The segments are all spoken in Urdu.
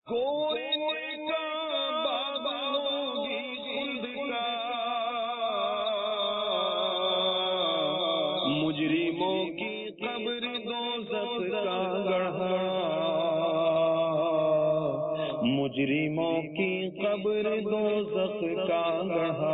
کوئے کا باغ ہوگی خلد کا، مجرموں کی قبر دوزخ کا گڑھا، مجرموں کی قبر دوزخ کا گڑھا۔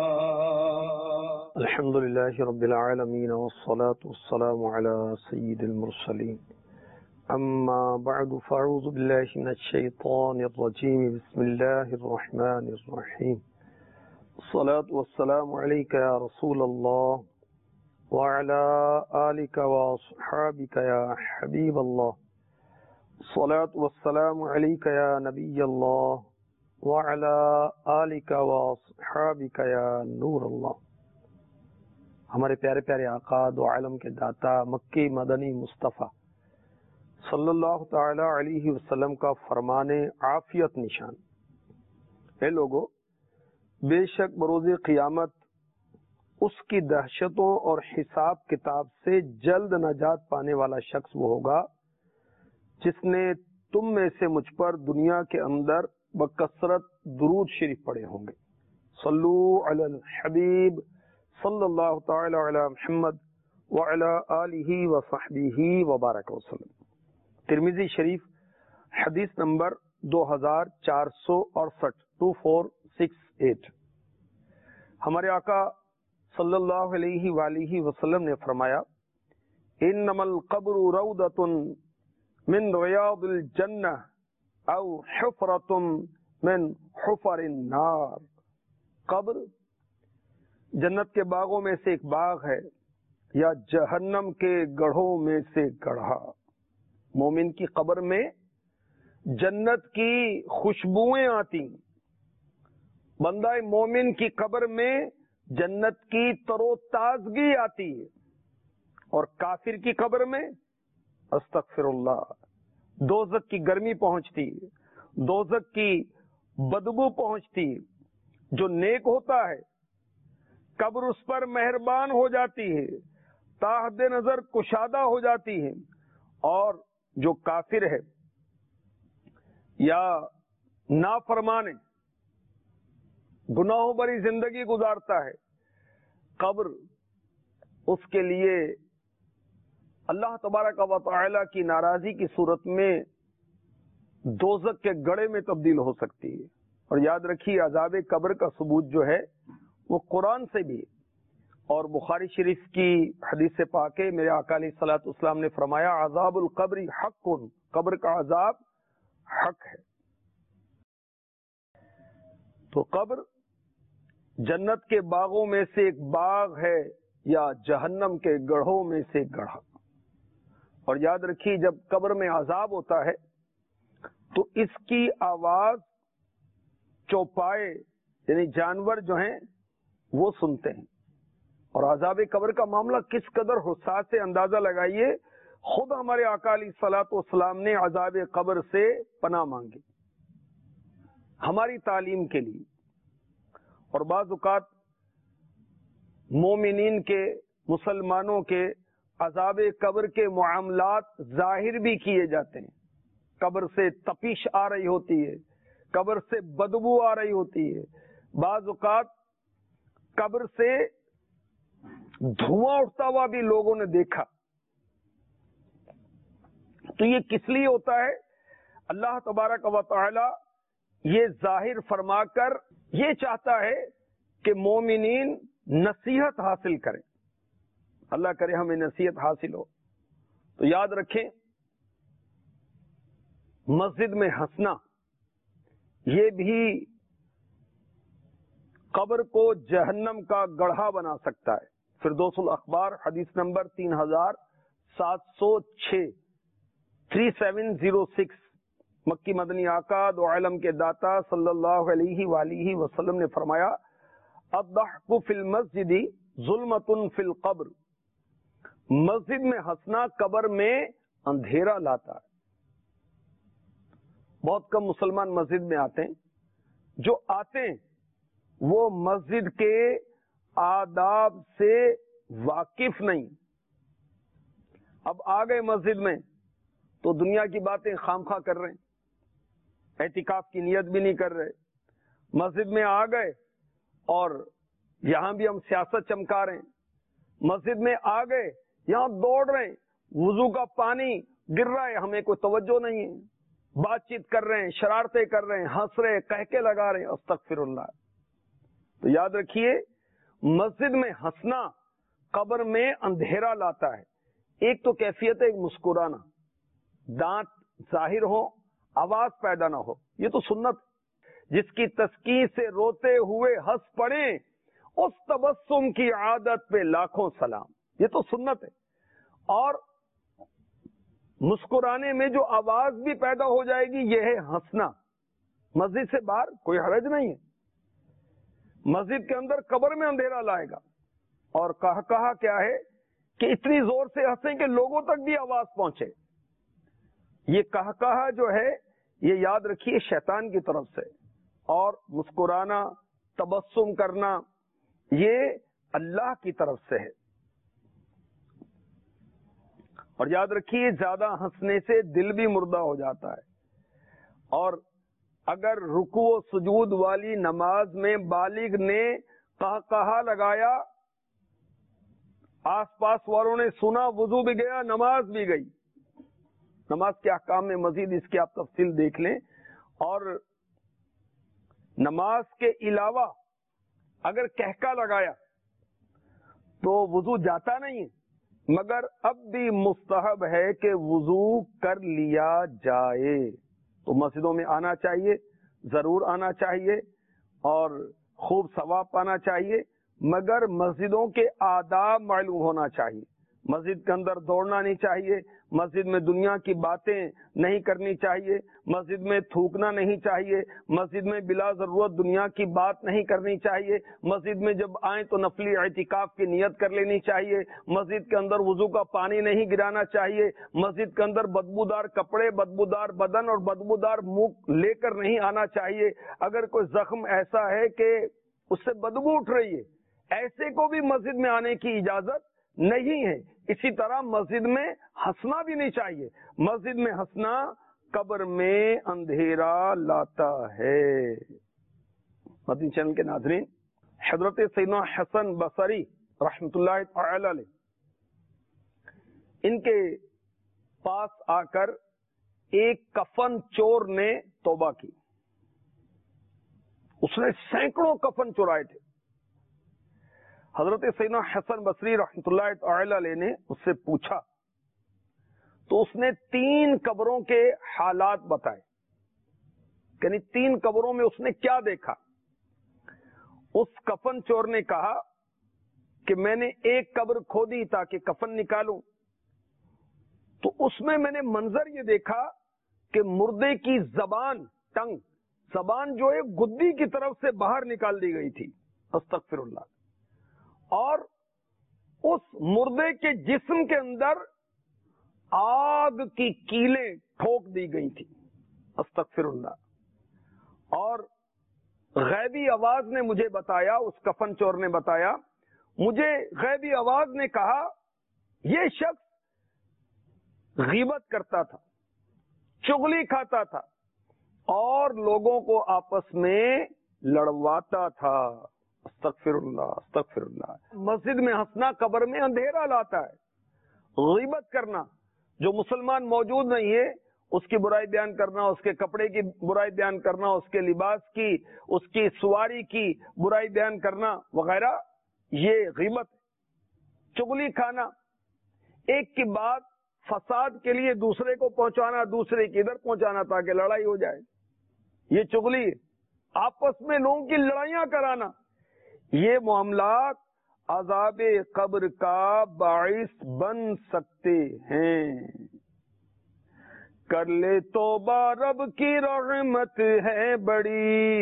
الحمد للہ رب العالمین والصلاة والسلام علی سید المرسلین، اما بعد فاعوذ باللہ من الشیطان الرجیم، بسم اللہ الرحمن الرحیم، الصلاة والسلام علیک یا رسول اللہ وعلی آلک واصحابک یا حبیب اللہ، الصلاة والسلام علیک یا نبی اللہ وعلی آلک واصحابک یا نور اللہ۔ ہمارے پیارے پیارے آقا دو عالم کے داتا مکی مدنی مصطفیٰ صلی اللہ تعالی علیہ وسلم کا فرمان عافیت نشان، اے لوگو، بے شک بروز قیامت اس کی دہشتوں اور حساب کتاب سے جلد نجات پانے والا شخص وہ ہوگا جس نے تم میں سے مجھ پر دنیا کے اندر بکثرت درود شریف پڑھے ہوں گے۔ صلو علی الحبیب صلی اللہ تعالی علی محمد وعلی آلہ وصحبہ وبارک وسلم۔ ترمذی شریف حدیث نمبر 2468 2468۔ ہمارے آقا صلی اللہ علیہ وآلہ وسلم نے فرمایا، انما القبر روضۃ من ریاض الجنہ او حفرۃ من حفر النار۔ قبر جنت کے باغوں میں سے ایک باغ ہے یا جہنم کے گڑھوں میں سے گڑھا۔ مومن کی قبر میں جنت کی خوشبوئیں آتی، بندہ مومن کی قبر میں جنت کی تر و تازگی آتی ہے، اور کافر کی قبر میں استغفر اللہ دوزخ کی گرمی پہنچتی، دوزخ کی بدبو پہنچتی۔ جو نیک ہوتا ہے قبر اس پر مہربان ہو جاتی ہے، تا حد نظر کشادہ ہو جاتی ہے، اور جو کافر ہے یا نافرمان ہے، گناہوں بھری زندگی گزارتا ہے، قبر اس کے لیے اللہ تبارک و تعالی کی ناراضی کی صورت میں دوزخ کے گڑھے میں تبدیل ہو سکتی ہے۔ اور یاد رکھیے، عذاب قبر کا ثبوت جو ہے وہ قرآن سے بھی، اور بخاری شریف کی حدیث پاک ہے، میرے آقا علیہ الصلوۃ والسلام نے فرمایا، عذاب القبر حق، قبر کا عذاب حق ہے۔ تو قبر جنت کے باغوں میں سے ایک باغ ہے یا جہنم کے گڑھوں میں سے گڑھا۔ اور یاد رکھیے، جب قبر میں عذاب ہوتا ہے تو اس کی آواز چوپائے یعنی جانور جو ہیں وہ سنتے ہیں، اور عذاب قبر کا معاملہ کس قدر حساس سے اندازہ لگائیے۔ خود ہمارے آقا علیہ الصلوۃ والسلام نے عذاب قبر سے پناہ مانگی ہماری تعلیم کے لیے، اور بعض اوقات مومنین کے، مسلمانوں کے عذاب قبر کے معاملات ظاہر بھی کیے جاتے ہیں۔ قبر سے تپش آ رہی ہوتی ہے، قبر سے بدبو آ رہی ہوتی ہے، بعض اوقات قبر سے دھواں اٹھتا ہوا بھی لوگوں نے دیکھا۔ تو یہ کس لیے ہوتا ہے؟ اللہ تبارک و تعالی یہ ظاہر فرما کر یہ چاہتا ہے کہ مومنین نصیحت حاصل کریں۔ اللہ کرے ہمیں نصیحت حاصل ہو۔ تو یاد رکھیں، مسجد میں ہنسنا یہ بھی قبر کو جہنم کا گڑھا بنا سکتا ہے۔ فردوس الاخبار حدیث نمبر 3706 3706، مکی مدنی آقا دو عالم کے داتا صلی اللہ علیہ وآلہ وسلم نے فرمایا، الضحک فی المسجد ظلمۃ فی القبر۔ مسجد میں ہنسنا قبر میں اندھیرا لاتا ہے۔ بہت کم مسلمان مسجد میں آتے ہیں، جو آتے ہیں وہ مسجد کے آداب سے واقف نہیں۔ اب آ گئے مسجد میں تو دنیا کی باتیں خام خواہ کر رہے ہیں، اعتکاف کی نیت بھی نہیں کر رہے، مسجد میں آ گئے اور یہاں بھی ہم سیاست چمکا رہے ہیں، مسجد میں آ گئے یہاں دوڑ رہے ہیں، وضو کا پانی گر رہا ہے، ہمیں کوئی توجہ نہیں ہے، بات چیت کر رہے ہیں، شرارتیں کر رہے ہیں، ہنس رہے ہیں، کہکے لگا رہے ہیں، استغفر اللہ۔ تو یاد رکھیے مسجد میں ہنسنا قبر میں اندھیرا لاتا ہے۔ ایک تو کیفیت ہے مسکرانا، دانت ظاہر ہو، آواز پیدا نہ ہو، یہ تو سنت۔ جس کی تسکین سے روتے ہوئے ہنس پڑے اس تبسم کی عادت پہ لاکھوں سلام، یہ تو سنت ہے۔ اور مسکرانے میں جو آواز بھی پیدا ہو جائے گی یہ ہے ہنسنا۔ مسجد سے باہر کوئی حرج نہیں ہے، مسجد کے اندر قبر میں اندھیرا لائے گا، اور کہا کیا ہے کہ اتنی زور سے ہنسیں کہ لوگوں تک بھی آواز پہنچے۔ یہ کہا جو ہے یہ یاد رکھیے شیطان کی طرف سے، اور مسکرانا، تبسم کرنا یہ اللہ کی طرف سے ہے۔ اور یاد رکھیے زیادہ ہنسنے سے دل بھی مردہ ہو جاتا ہے، اور اگر رکوع و سجود والی نماز میں بالغ نے کہا لگایا، آس پاس والوں نے سنا، وضو بھی گیا، نماز بھی گئی۔ نماز کے احکام میں مزید اس کی آپ تفصیل دیکھ لیں۔ اور نماز کے علاوہ اگر کہکا لگایا تو وضو جاتا نہیں ہے، مگر اب بھی مستحب ہے کہ وضو کر لیا جائے۔ تو مسجدوں میں آنا چاہیے، ضرور آنا چاہیے، اور خوب ثواب پانا چاہیے، مگر مسجدوں کے آداب معلوم ہونا چاہیے۔ مسجد کے اندر دوڑنا نہیں چاہیے، مسجد میں دنیا کی باتیں نہیں کرنی چاہیے، مسجد میں تھوکنا نہیں چاہیے، مسجد میں بلا ضرورت دنیا کی بات نہیں کرنی چاہیے، مسجد میں جب آئیں تو نفلی اعتکاف کی نیت کر لینی چاہیے، مسجد کے اندر وضو کا پانی نہیں گرانا چاہیے، مسجد کے اندر بدبودار کپڑے، بدبودار بدن اور بدبودار منہ لے کر نہیں آنا چاہیے۔ اگر کوئی زخم ایسا ہے کہ اس سے بدبو اٹھ رہی ہے، ایسے کو بھی مسجد میں آنے کی اجازت نہیں ہے۔ اسی طرح مسجد میں ہنسنا بھی نہیں چاہیے، مسجد میں ہنسنا قبر میں اندھیرا لاتا ہے۔ مدنی چینل کے ناظرین، حضرت سیدنا حسن بصری رحمۃ اللہ تعالی علیہ، ان کے پاس آ کر ایک کفن چور نے توبہ کی۔ اس نے سینکڑوں کفن چرائے تھے۔ حضرت سیدنا حسن بصری رحمۃ اللہ تعالی علیہ نے اس سے پوچھا تو اس نے 3 قبروں کے حالات بتائے، یعنی 3 قبروں میں اس نے کیا دیکھا۔ اس کفن چور نے کہا کہ میں نے ایک قبر کھودی تاکہ کفن نکالوں، تو اس میں نے منظر یہ دیکھا کہ مردے کی زبان، ٹنگ، زبان جو ہے گدی کی طرف سے باہر نکال دی گئی تھی، استغفر اللہ، اور اس مردے کے جسم کے اندر آگ کی کیلیں ٹھوک دی گئی تھی، استغفر اللہ۔ اور غیبی آواز نے مجھے بتایا، اس کفن چور نے بتایا، مجھے غیبی آواز نے کہا یہ شخص غیبت کرتا تھا، چغلی کھاتا تھا، اور لوگوں کو آپس میں لڑواتا تھا۔ استغفر اللہ، استغفر اللہ۔ مسجد میں ہنسنا قبر میں اندھیرا لاتا ہے۔ غیبت کرنا، جو مسلمان موجود نہیں ہے اس کی برائی بیان کرنا، اس کے کپڑے کی برائی بیان کرنا، اس کے لباس کی، اس کی سواری کی برائی بیان کرنا وغیرہ، یہ غیبت ہے۔ چغلی کھانا، ایک کی بات فساد کے لیے دوسرے کو پہنچانا، دوسرے کی ادھر پہنچانا تاکہ لڑائی ہو جائے، یہ چغلی ہے۔ آپس میں لوگوں کی لڑائیاں کرانا، یہ معاملات عذاب قبر کا باعث بن سکتے ہیں۔ کر لے توبہ رب کی رحمت ہے بڑی،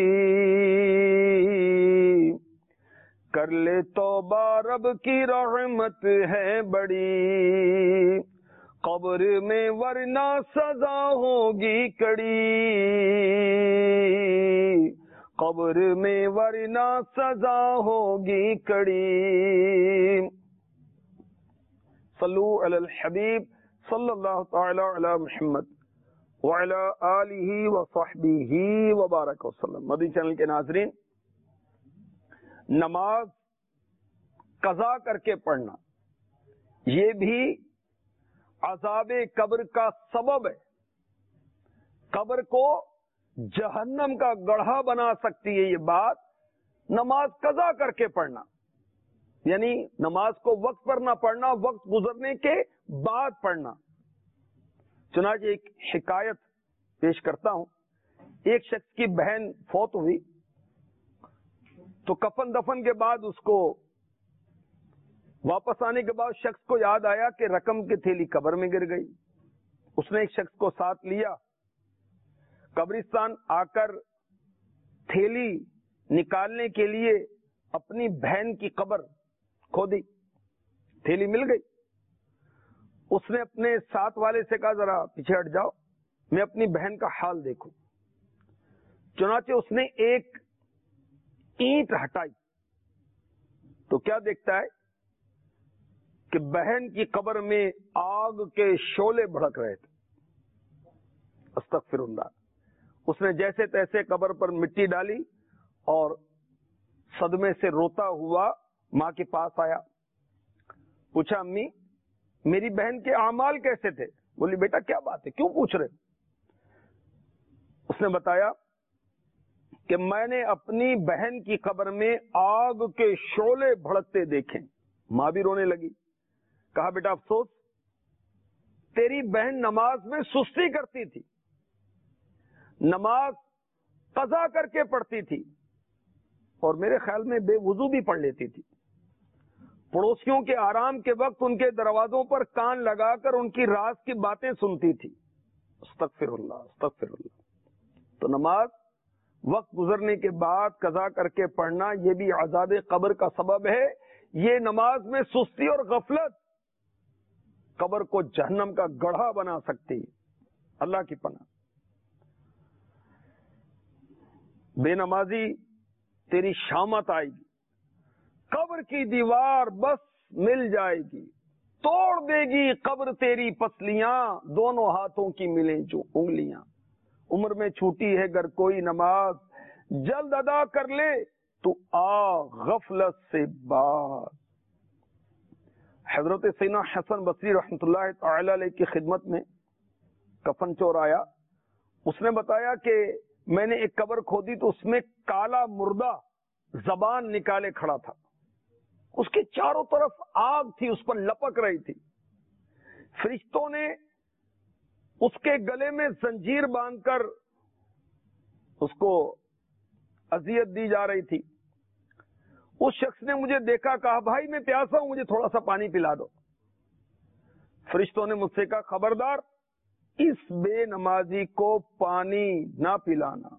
کر لے توبہ رب کی رحمت ہے بڑی، قبر میں ورنہ سزا ہوگی کڑی، قبر میں ورنہ سزا ہوگی کڑی۔ صلو علی الحبیب صلی اللہ تعالی علی محمد۔ وعلی آلہ وصحبہ وبارک وسلم۔ مدنی چینل کے ناظرین، نماز قضا کر کے پڑھنا یہ بھی عذاب قبر کا سبب ہے، قبر کو جہنم کا گڑھا بنا سکتی ہے یہ بات۔ نماز قضا کر کے پڑھنا یعنی نماز کو وقت پر نہ پڑھنا، وقت گزرنے کے بعد پڑھنا۔ چنانچہ ایک حکایت پیش کرتا ہوں۔ ایک شخص کی بہن فوت ہوئی تو کفن دفن کے بعد اس کو واپس آنے کے بعد شخص کو یاد آیا کہ رقم کی تھیلی قبر میں گر گئی۔ اس نے ایک شخص کو ساتھ لیا، قبرستان آ کر تھیلی نکالنے کے لیے اپنی بہن کی قبر کھودی، تھیلی مل گئی۔ اس نے اپنے ساتھ والے سے کہا ذرا پیچھے ہٹ جاؤ، میں اپنی بہن کا حال دیکھوں۔ چنانچہ اس نے ایک اینٹ ہٹائی تو کیا دیکھتا ہے کہ بہن کی قبر میں آگ کے شعلے بھڑک رہے تھے۔ استغفر اللہ۔ اس نے جیسے تیسے قبر پر مٹی ڈالی اور صدمے سے روتا ہوا ماں کے پاس آیا، پوچھا امی میری بہن کے اعمال کیسے تھے؟ بولی بیٹا کیا بات ہے، کیوں پوچھ رہے؟ اس نے بتایا کہ میں نے اپنی بہن کی قبر میں آگ کے شعلے بھڑکتے دیکھے۔ ماں بھی رونے لگی۔ کہا بیٹا افسوس، تیری بہن نماز میں سستی کرتی تھی، نماز قضا کر کے پڑھتی تھی اور میرے خیال میں بے وضو بھی پڑھ لیتی تھی۔ پڑوسیوں کے آرام کے وقت ان کے دروازوں پر کان لگا کر ان کی راز کی باتیں سنتی تھی۔ استغفر اللہ، استغفر اللہ۔ تو نماز وقت گزرنے کے بعد قضا کر کے پڑھنا یہ بھی عذاب قبر کا سبب ہے۔ یہ نماز میں سستی اور غفلت قبر کو جہنم کا گڑھا بنا سکتی ہے۔ اللہ کی پناہ۔ بے نمازی تیری شامت آئے گی، قبر کی دیوار بس مل جائے گی، توڑ دے گی قبر تیری پسلیاں، دونوں ہاتھوں کی ملیں جو انگلیاں۔ عمر میں چھوٹی ہے گر کوئی نماز، جلد ادا کر لے تو آ غفلت سے باز۔ حضرت سیدنا حسن بصری رحمۃ اللہ تعالی علیہ کی خدمت میں کفن چور آیا۔ اس نے بتایا کہ میں نے ایک قبر کھودی تو اس میں کالا مردہ زبان نکالے کھڑا تھا، اس کے چاروں طرف آگ تھی، اس پر لپک رہی تھی۔ فرشتوں نے اس کے گلے میں زنجیر باندھ کر اس کو اذیت دی جا رہی تھی۔ اس شخص نے مجھے دیکھا، کہا بھائی میں پیاسا ہوں، مجھے تھوڑا سا پانی پلا دو۔ فرشتوں نے مجھ سے کہا خبردار اس بے نمازی کو پانی نہ پلانا۔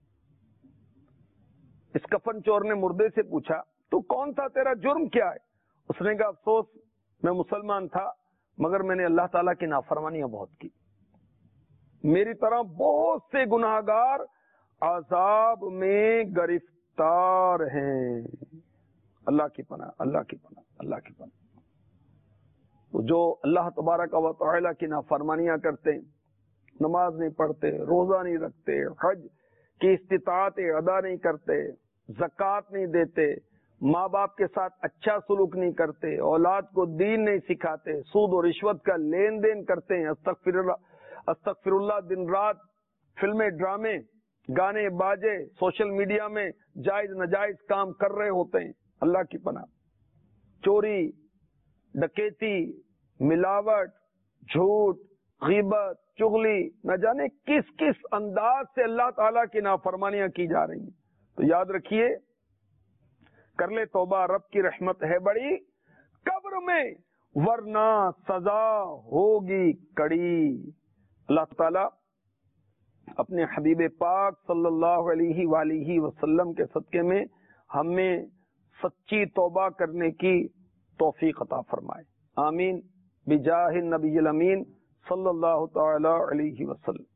اس کفن چور نے مردے سے پوچھا تو کون تھا، تیرا جرم کیا ہے؟ اس نے کہا افسوس میں مسلمان تھا مگر میں نے اللہ تعالیٰ کی نافرمانیاں بہت کی، میری طرح بہت سے گناہگار عذاب میں گرفتار ہیں۔ اللہ کی پناہ، اللہ کی پناہ، اللہ کی پناہ۔ تو جو اللہ تبارک و تعالیٰ کی نافرمانیاں کرتے، نماز نہیں پڑھتے، روزہ نہیں رکھتے، حج کی استطاعت ادا نہیں کرتے، زکوٰۃ نہیں دیتے، ماں باپ کے ساتھ اچھا سلوک نہیں کرتے، اولاد کو دین نہیں سکھاتے، سود و رشوت کا لین دین کرتے ہیں، استغفر اللہ، دن رات فلمیں، ڈرامے، گانے باجے، سوشل میڈیا میں جائز ناجائز کام کر رہے ہوتے ہیں۔ اللہ کی پناہ۔ چوری، ڈکیتی، ملاوٹ، جھوٹ، غیبت، چغلی، نہ جانے کس کس انداز سے اللہ تعالیٰ کی نافرمانیاں کی جا رہی ہیں۔ تو یاد رکھیے، کر لے توبہ، رب کی رحمت ہے بڑی قبر میں، ورنہ سزا ہوگی کڑی۔ اللہ تعالیٰ اپنے حبیب پاک صلی اللہ علیہ وآلہ وسلم کے صدقے میں ہمیں سچی توبہ کرنے کی توفیق عطا فرمائے، آمین، بجاہ النبی الامین صلی اللہ تعالی علیہ وسلم۔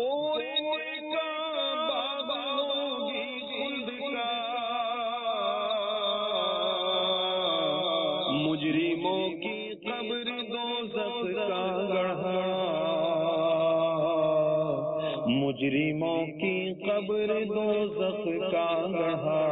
مجرموں کی قبر دوزخ کا گڑھا، مجرموں کی قبر دوزخ کا گڑھا